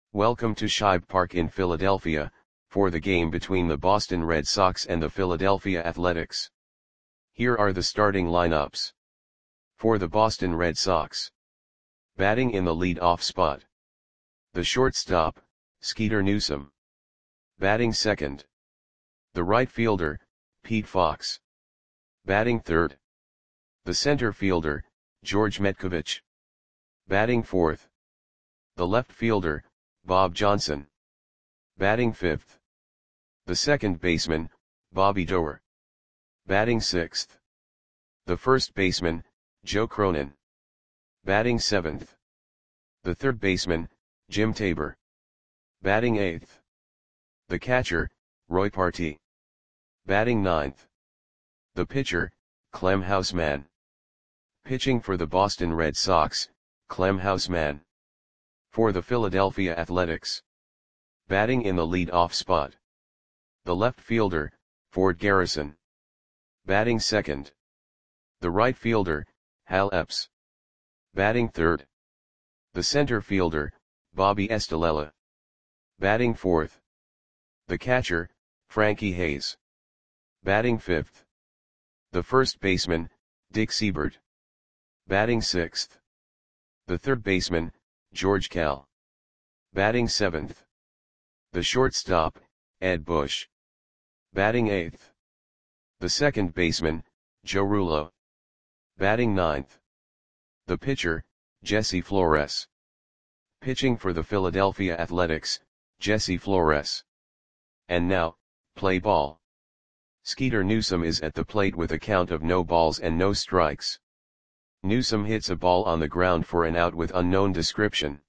Welcome to Shibe Park in Philadelphia, for the game between the Boston Red Sox and the Philadelphia Athletics. Here are the starting lineups. For the Boston Red Sox. Batting in the lead-off spot. The shortstop, Skeeter Newsom. Batting second. The right fielder, Pete Fox. Batting third. The center fielder, George Metcovich. Batting fourth. The left fielder, Bob Johnson. Batting fifth. The second baseman, Bobby Doerr. Batting sixth. The first baseman, Joe Cronin. Batting seventh. The third baseman, Jim Tabor. Batting eighth. The catcher, Roy Partee. Batting ninth. The pitcher, Clem Houseman. Pitching for the Boston Red Sox, Clem Houseman. For the Philadelphia Athletics. Batting in the lead-off spot. The left fielder, Ford Garrison. Batting second. The right fielder, Hal Epps. Batting third. The center fielder, Bobby Estalella. Batting fourth. The catcher, Frankie Hayes. Batting fifth. The first baseman, Dick Siebert. Batting sixth. The third baseman, George Kell. Batting seventh. The shortstop, Ed Bush. Batting eighth. The second baseman, Joe Rullo. Batting ninth. The pitcher, Jesse Flores. Pitching for the Philadelphia Athletics, Jesse Flores. And now, play ball. Skeeter Newsom is at the plate with a count of no balls and no strikes. Newsom hits a ball on the ground for an out with unknown description.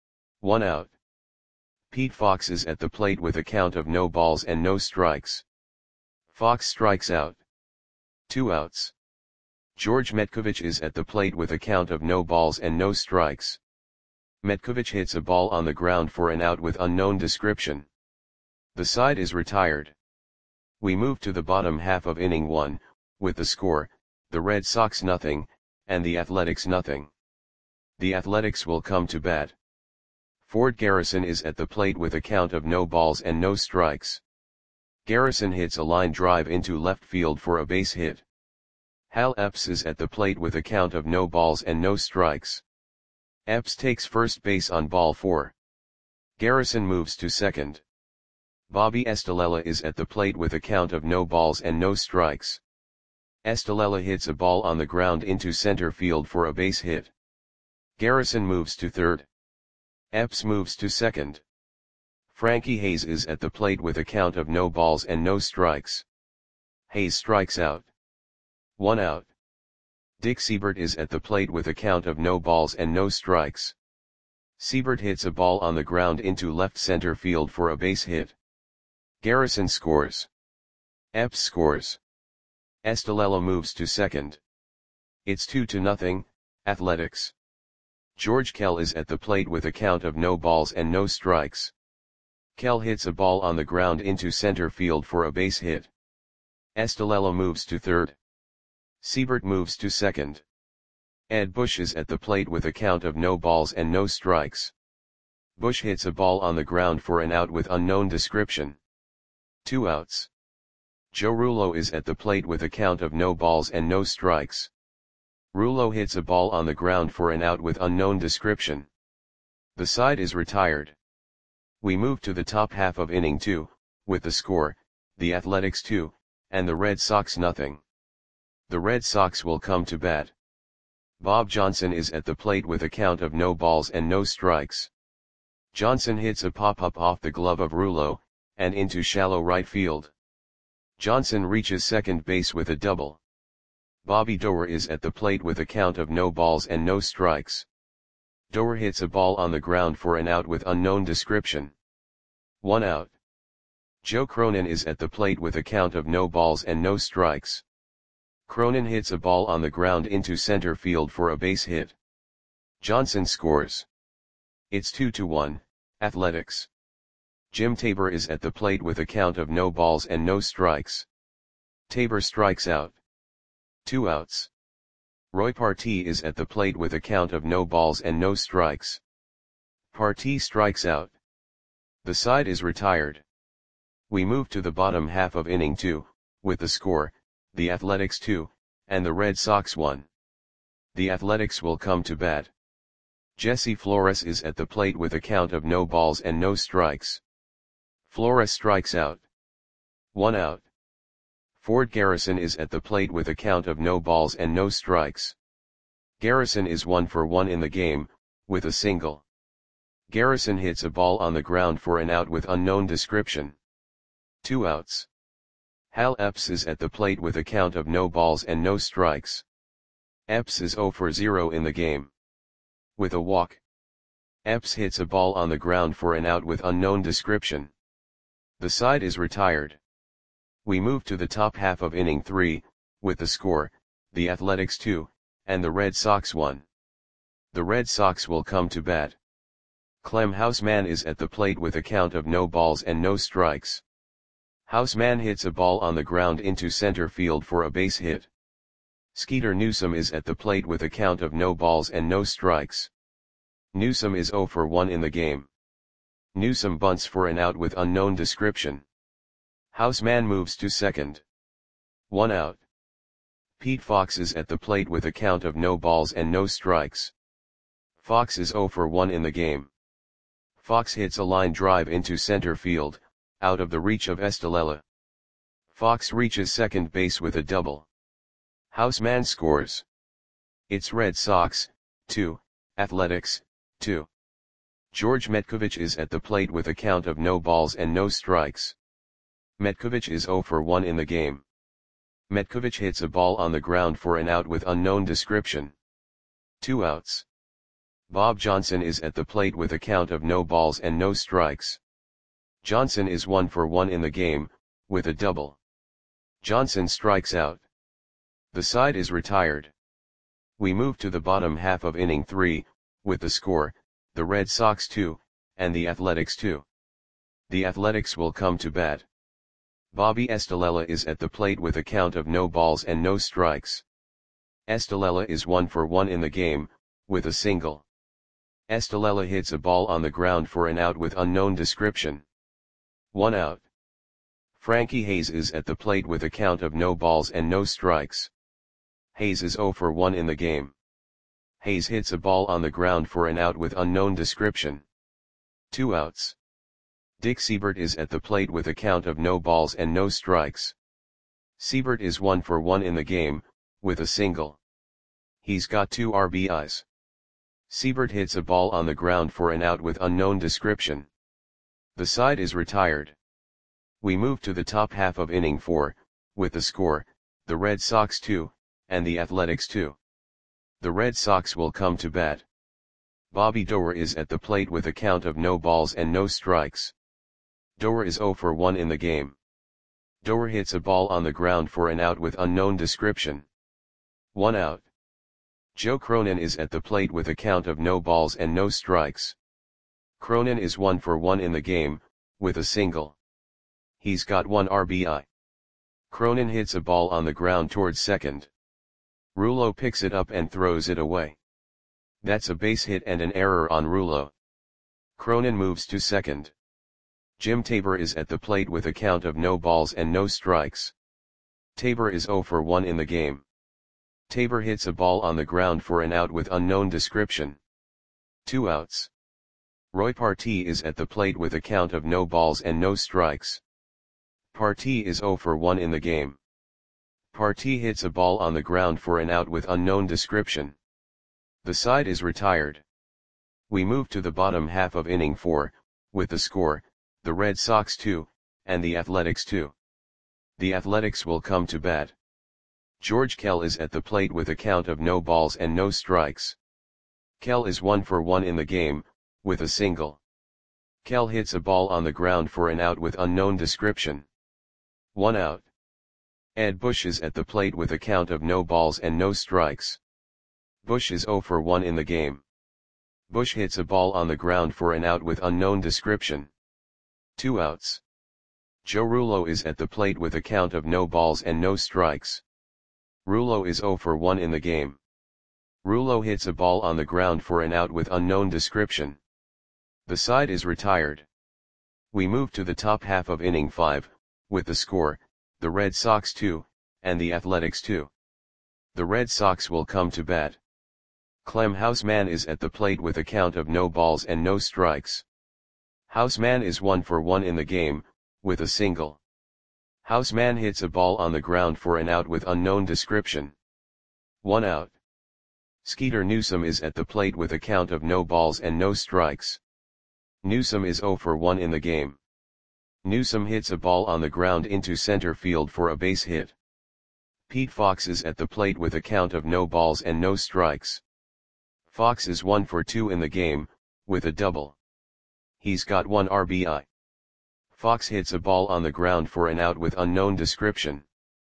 1 out. Pete Fox is at the plate with a count of no balls and no strikes. Fox strikes out. 2 outs. George Metcovich is at the plate with a count of no balls and no strikes. Metcovich hits a ball on the ground for an out with unknown description. The side is retired. We move to the bottom half of inning 1, with the score, the Red Sox 0, and the Athletics 0. The Athletics will come to bat. Ford Garrison is at the plate with a count of no balls and no strikes. Garrison hits a line drive into left field for a base hit. Hal Epps is at the plate with a count of no balls and no strikes. Epps takes first base on ball 4. Garrison moves to second. Bobby Estalella is at the plate with a count of no balls and no strikes. Estalella hits a ball on the ground into center field for a base hit. Garrison moves to third. Epps moves to second. Frankie Hayes is at the plate with a count of no balls and no strikes. Hayes strikes out. 1 out. Dick Siebert is at the plate with a count of no balls and no strikes. Siebert hits a ball on the ground into left center field for a base hit. Garrison scores. Epps scores. Estalella moves to second. It's 2-0, Athletics. George Kell is at the plate with a count of no balls and no strikes. Kell hits a ball on the ground into center field for a base hit. Estalella moves to third. Siebert moves to second. Ed Bush is at the plate with a count of no balls and no strikes. Bush hits a ball on the ground for an out with unknown description. 2 outs. Joe Rullo is at the plate with a count of no balls and no strikes. Rullo hits a ball on the ground for an out with unknown description. The side is retired. We move to the top half of inning 2, with the score, the Athletics 2, and the Red Sox 0. The Red Sox will come to bat. Bob Johnson is at the plate with a count of no balls and no strikes. Johnson hits a pop-up off the glove of Rullo, and into shallow right field. Johnson reaches second base with a double. Bobby Doerr is at the plate with a count of no balls and no strikes. Doerr hits a ball on the ground for an out with unknown description. 1 out. Joe Cronin is at the plate with a count of no balls and no strikes. Cronin hits a ball on the ground into center field for a base hit. Johnson scores. It's 2-1, Athletics. Jim Tabor is at the plate with a count of no balls and no strikes. Tabor strikes out. 2 outs. Roy Partee is at the plate with a count of no balls and no strikes. Partee strikes out. The side is retired. We move to the bottom half of inning 2, with the score, the Athletics 2, and the Red Sox 1. The Athletics will come to bat. Jesse Flores is at the plate with a count of no balls and no strikes. Flores strikes out. 1 out. Ford Garrison is at the plate with a count of no balls and no strikes. Garrison is 1 for 1 in the game, with a single. Garrison hits a ball on the ground for an out with unknown description. 2 outs. Hal Epps is at the plate with a count of no balls and no strikes. Epps is 0 for 0 in the game. With a walk. Epps hits a ball on the ground for an out with unknown description. The side is retired. We move to the top half of inning 3, with the score, the Athletics 2, and the Red Sox 1. The Red Sox will come to bat. Clem Houseman is at the plate with a count of no balls and no strikes. Houseman hits a ball on the ground into center field for a base hit. Skeeter Newsome is at the plate with a count of no balls and no strikes. Newsome is 0 for 1 in the game. Newsome bunts for an out with unknown description. Houseman moves to second. 1 out. Pete Fox is at the plate with a count of no balls and no strikes. Fox is 0 for 1 in the game. Fox hits a line drive into center field, out of the reach of Estelella. Fox reaches second base with a double. Houseman scores. It's Red Sox, 2, Athletics, 2. George Metkovich is at the plate with a count of no balls and no strikes. Metkovich is 0 for 1 in the game. Metkovich hits a ball on the ground for an out with unknown description. 2 outs. Bob Johnson is at the plate with a count of no balls and no strikes. Johnson is 1 for 1 in the game, with a double. Johnson strikes out. The side is retired. We move to the bottom half of inning 3, with the score, the Red Sox 2, and the Athletics 2. The Athletics will come to bat. Bobby Estelella is at the plate with a count of no balls and no strikes. Estelella is 1 for 1 in the game, with a single. Estelella hits a ball on the ground for an out with unknown description. 1 out. Frankie Hayes is at the plate with a count of no balls and no strikes. Hayes is 0 for 1 in the game. Hayes hits a ball on the ground for an out with unknown description. 2 outs. Dick Seibert is at the plate with a count of no balls and no strikes. Seibert is 1 for 1 in the game, with a single. He's got 2 RBIs. Seibert hits a ball on the ground for an out with unknown description. The side is retired. We move to the top half of inning 4, with the score, the Red Sox 2, and the Athletics 2. The Red Sox will come to bat. Bobby Doerr is at the plate with a count of no balls and no strikes. Doerr is 0 for 1 in the game. Doerr hits a ball on the ground for an out with unknown description. 1 out. Joe Cronin is at the plate with a count of no balls and no strikes. Cronin is 1 for 1 in the game, with a single. He's got 1 RBI. Cronin hits a ball on the ground towards second. Rouleau picks it up and throws it away. That's a base hit and an error on Rouleau. Cronin moves to second. Jim Tabor is at the plate with a count of no balls and no strikes. Tabor is 0 for 1 in the game. Tabor hits a ball on the ground for an out with unknown description. 2 outs. Roy Partee is at the plate with a count of no balls and no strikes. Partee is 0 for 1 in the game. Partee hits a ball on the ground for an out with unknown description. The side is retired. We move to the bottom half of inning 4, with the score, the Red Sox 2, and the Athletics 2. The Athletics will come to bat. George Kell is at the plate with a count of no balls and no strikes. Kell is 1 for 1 in the game, with a single. Kell hits a ball on the ground for an out with unknown description. 1 out. Ed Bush is at the plate with a count of no balls and no strikes. Bush is 0 for 1 in the game. Bush hits a ball on the ground for an out with unknown description. 2 outs. Joe Rouleau is at the plate with a count of no balls and no strikes. Rouleau is 0 for 1 in the game. Rouleau hits a ball on the ground for an out with unknown description. The side is retired. We move to the top half of inning 5, with the score, the Red Sox 2, and the Athletics 2. The Red Sox will come to bat. Clem Houseman is at the plate with a count of no balls and no strikes. Houseman is 1 for 1 in the game, with a single. Houseman hits a ball on the ground for an out with unknown description. 1 out. Skeeter Newsome is at the plate with a count of no balls and no strikes. Newsome is 0 for 1 in the game. Newsome hits a ball on the ground into center field for a base hit. Pete Fox is at the plate with a count of no balls and no strikes. Fox is 1 for 2 in the game, with a double. He's got 1 RBI. Fox hits a ball on the ground for an out with unknown description.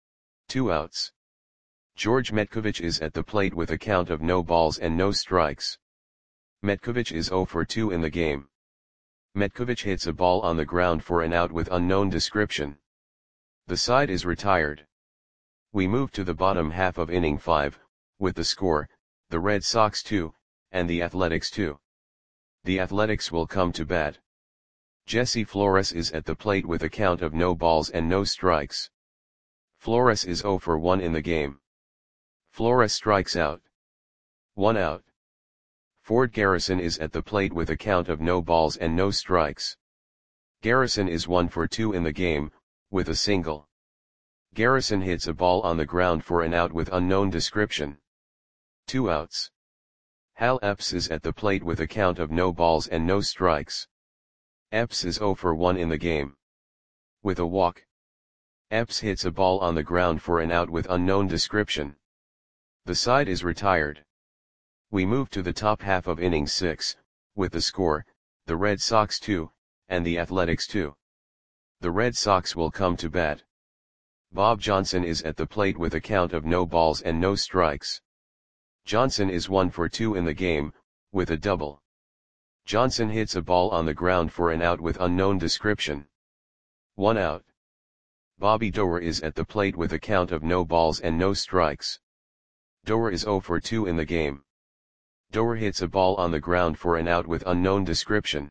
2 outs. George Metkovich is at the plate with a count of no balls and no strikes. Metkovich is 0 for 2 in the game. Metkovich hits a ball on the ground for an out with unknown description. The side is retired. We move to the bottom half of inning 5, with the score, the Red Sox 2, and the Athletics 2. The Athletics will come to bat. Jesse Flores is at the plate with a count of no balls and no strikes. Flores is 0 for 1 in the game. Flores strikes out. 1 out. Ford Garrison is at the plate with a count of no balls and no strikes. Garrison is 1 for 2 in the game, with a single. Garrison hits a ball on the ground for an out with unknown description. 2 outs. Hal Epps is at the plate with a count of no balls and no strikes. Epps is 0 for 1 in the game. With a walk. Epps hits a ball on the ground for an out with unknown description. The side is retired. We move to the top half of inning 6, with the score, the Red Sox 2, and the Athletics 2. The Red Sox will come to bat. Bob Johnson is at the plate with a count of no balls and no strikes. Johnson is 1 for 2 in the game, with a double. Johnson hits a ball on the ground for an out with unknown description. 1 out. Bobby Doerr is at the plate with a count of no balls and no strikes. Doerr is 0 for 2 in the game. Doerr hits a ball on the ground for an out with unknown description.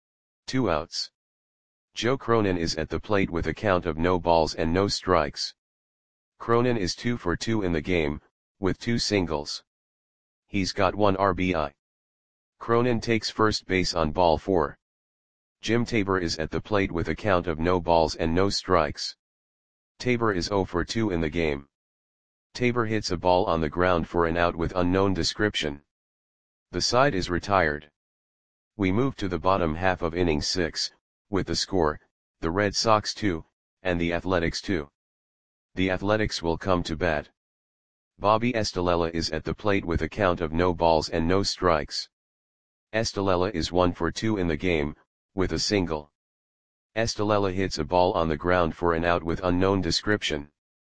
2 outs. Joe Cronin is at the plate with a count of no balls and no strikes. Cronin is 2 for 2 in the game, with 2 singles. He's got 1 RBI. Cronin takes first base on ball 4. Jim Tabor is at the plate with a count of no balls and no strikes. Tabor is 0 for 2 in the game. Tabor hits a ball on the ground for an out with unknown description. The side is retired. We move to the bottom half of inning 6, with the score, the Red Sox 2, and the Athletics 2. The Athletics will come to bat. Bobby Estalella is at the plate with a count of no balls and no strikes. Estalella is 1 for 2 in the game, with a single. Estalella hits a ball on the ground for an out with unknown description.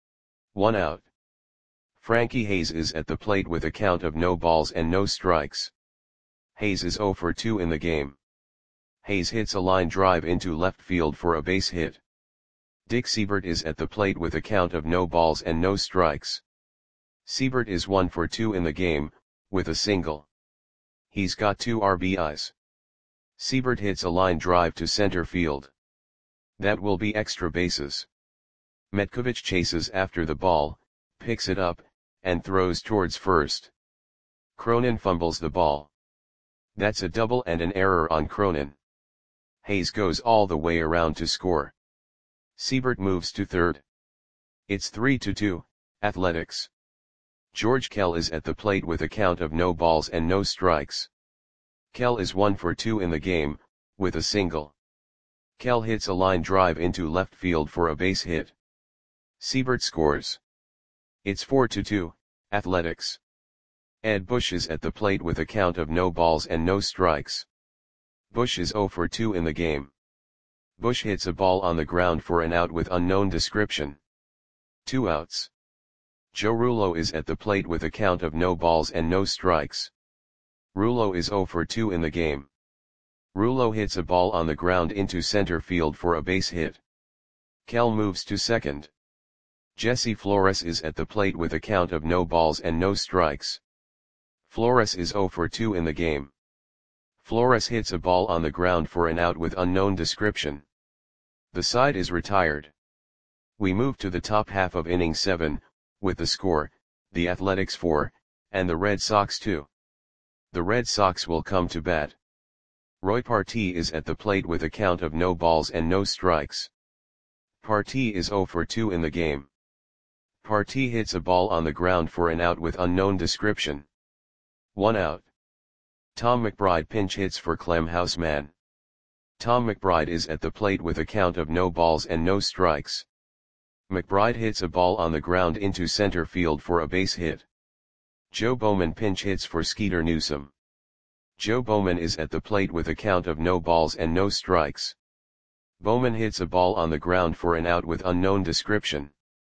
1 out. Frankie Hayes is at the plate with a count of no balls and no strikes. Hayes is 0 for 2 in the game. Hayes hits a line drive into left field for a base hit. Dick Seibert is at the plate with a count of no balls and no strikes. Seibert is 1 for 2 in the game, with a single. He's got 2 RBIs. Seibert hits a line drive to center field. That will be extra bases. Metkovich chases after the ball, picks it up, and throws towards first. Cronin fumbles the ball. That's a double and an error on Cronin. Hayes goes all the way around to score. Seibert moves to third. It's 3-2, Athletics. George Kell is at the plate with a count of no balls and no strikes. Kell is 1 for 2 in the game, with a single. Kell hits a line drive into left field for a base hit. Seibert scores. It's 4-2, Athletics. Ed Bush is at the plate with a count of no balls and no strikes. Bush is 0 for 2 in the game. Bush hits a ball on the ground for an out with unknown description. 2 outs. Joe Rullo is at the plate with a count of no balls and no strikes. Rullo is 0 for 2 in the game. Rullo hits a ball on the ground into center field for a base hit. Kell moves to second. Jesse Flores is at the plate with a count of no balls and no strikes. Flores is 0 for 2 in the game. Flores hits a ball on the ground for an out with unknown description. The side is retired. We move to the top half of inning 7, with the score, the Athletics 4, and the Red Sox 2. The Red Sox will come to bat. Roy Partee is at the plate with a count of no balls and no strikes. Partee is 0 for 2 in the game. Partee hits a ball on the ground for an out with unknown description. 1 out. Tom McBride pinch hits for Clem Houseman. Tom McBride is at the plate with a count of no balls and no strikes. McBride hits a ball on the ground into center field for a base hit. Joe Bowman pinch hits for Skeeter Newsom. Joe Bowman is at the plate with a count of no balls and no strikes. Bowman hits a ball on the ground for an out with unknown description.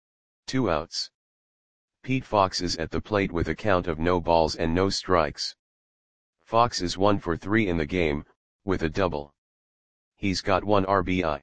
2 outs. Pete Fox is at the plate with a count of no balls and no strikes. Fox is 1 for 3 in the game, with a double. He's got 1 RBI.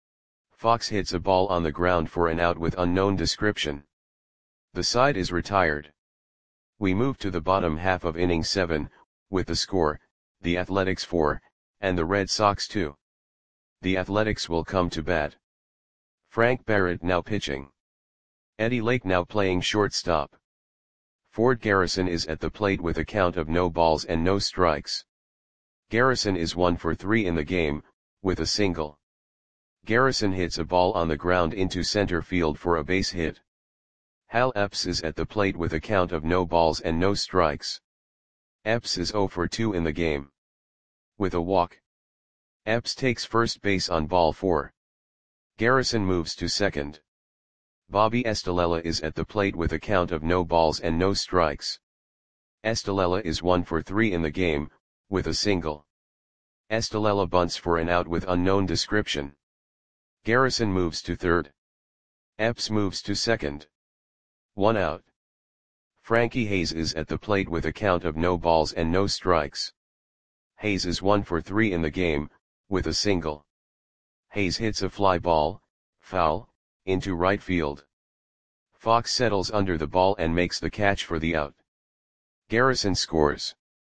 Fox hits a ball on the ground for an out with unknown description. The side is retired. We move to the bottom half of inning 7, with the score, the Athletics 4, and the Red Sox 2. The Athletics will come to bat. Frank Barrett now pitching. Eddie Lake now playing shortstop. Ford Garrison is at the plate with a count of no balls and no strikes. Garrison is 1 for 3 in the game, with a single. Garrison hits a ball on the ground into center field for a base hit. Hal Epps is at the plate with a count of no balls and no strikes. Epps is 0 for 2 in the game. With a walk. Epps takes first base on ball 4. Garrison moves to second. Bobby Estalella is at the plate with a count of no balls and no strikes. Estalella is 1 for 3 in the game, with a single. Estalella bunts for an out with unknown description. Garrison moves to third. Epps moves to second. 1 out. Frankie Hayes is at the plate with a count of no balls and no strikes. Hayes is 1 for 3 in the game, with a single. Hayes hits a fly ball, foul, into right field. Fox settles under the ball and makes the catch for the out. Garrison scores.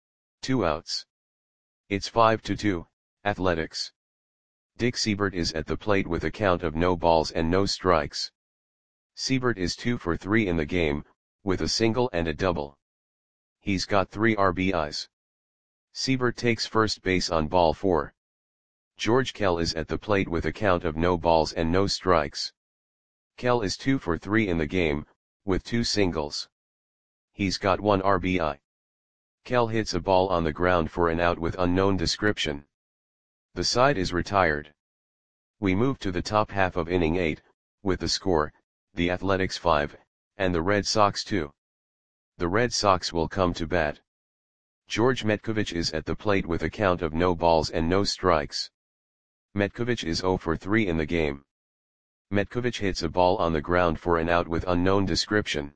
2 outs. It's 5-2, Athletics. Dick Seibert is at the plate with a count of no balls and no strikes. Seibert is 2 for 3 in the game, with a single and a double. He's got 3 RBIs. Seibert takes first base on ball 4. George Kell is at the plate with a count of no balls and no strikes. Kell is 2 for 3 in the game, with 2 singles. He's got 1 RBI. Kell hits a ball on the ground for an out with unknown description. The side is retired. We move to the top half of inning 8, with the score, the Athletics 5, and the Red Sox 2. The Red Sox will come to bat. George Metkovich is at the plate with a count of no balls and no strikes. Metkovich is 0 for 3 in the game. Metkovich hits a ball on the ground for an out with unknown description.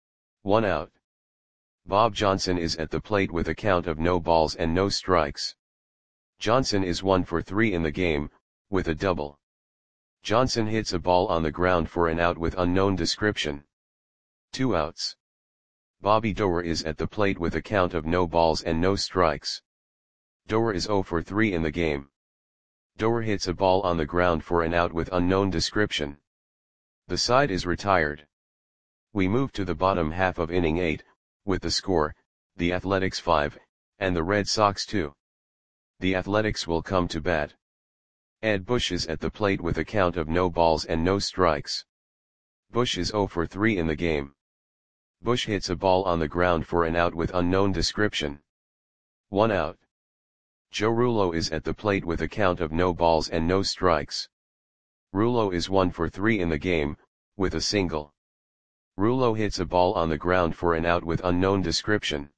1 out. Bob Johnson is at the plate with a count of no balls and no strikes. Johnson is 1 for 3 in the game, with a double. Johnson hits a ball on the ground for an out with unknown description. 2 outs. Bobby Doerr is at the plate with a count of no balls and no strikes. Doerr is 0 for 3 in the game. Doerr hits a ball on the ground for an out with unknown description. The side is retired. We move to the bottom half of inning 8, with the score, the Athletics 5, and the Red Sox 2. The Athletics will come to bat. Ed Bush is at the plate with a count of no balls and no strikes. Bush is 0 for 3 in the game. Bush hits a ball on the ground for an out with unknown description. 1 out. Joe Rullo is at the plate with a count of no balls and no strikes. Rullo is 1 for 3 in the game, with a single. Rullo hits a ball on the ground for an out with unknown description.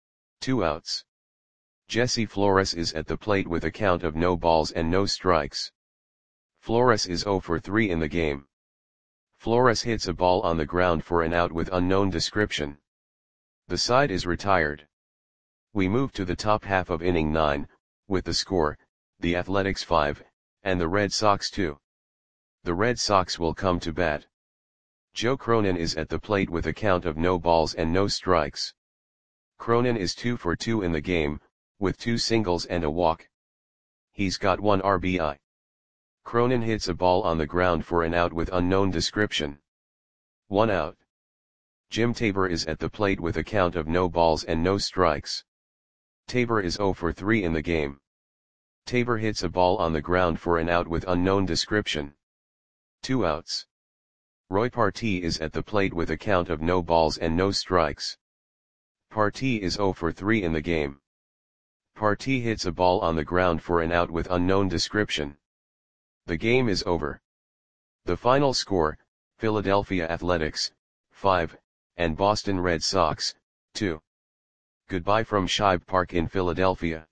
2 outs. Jesse Flores is at the plate with a count of no balls and no strikes. Flores is 0 for 3 in the game. Flores hits a ball on the ground for an out with unknown description. The side is retired. We move to the top half of inning 9, with the score, the Athletics 5, and the Red Sox 2. The Red Sox will come to bat. Joe Cronin is at the plate with a count of no balls and no strikes. Cronin is 2 for 2 in the game, with 2 singles and a walk. He's got 1 RBI. Cronin hits a ball on the ground for an out with unknown description. 1 out. Jim Tabor is at the plate with a count of no balls and no strikes. Tabor is 0 for 3 in the game. Tabor hits a ball on the ground for an out with unknown description. 2 outs. Roy Partee is at the plate with a count of no balls and no strikes. Partee is 0 for 3 in the game. Partee hits a ball on the ground for an out with unknown description. The game is over. The final score, Philadelphia Athletics, 5, and Boston Red Sox, 2. Goodbye from Shibe Park in Philadelphia.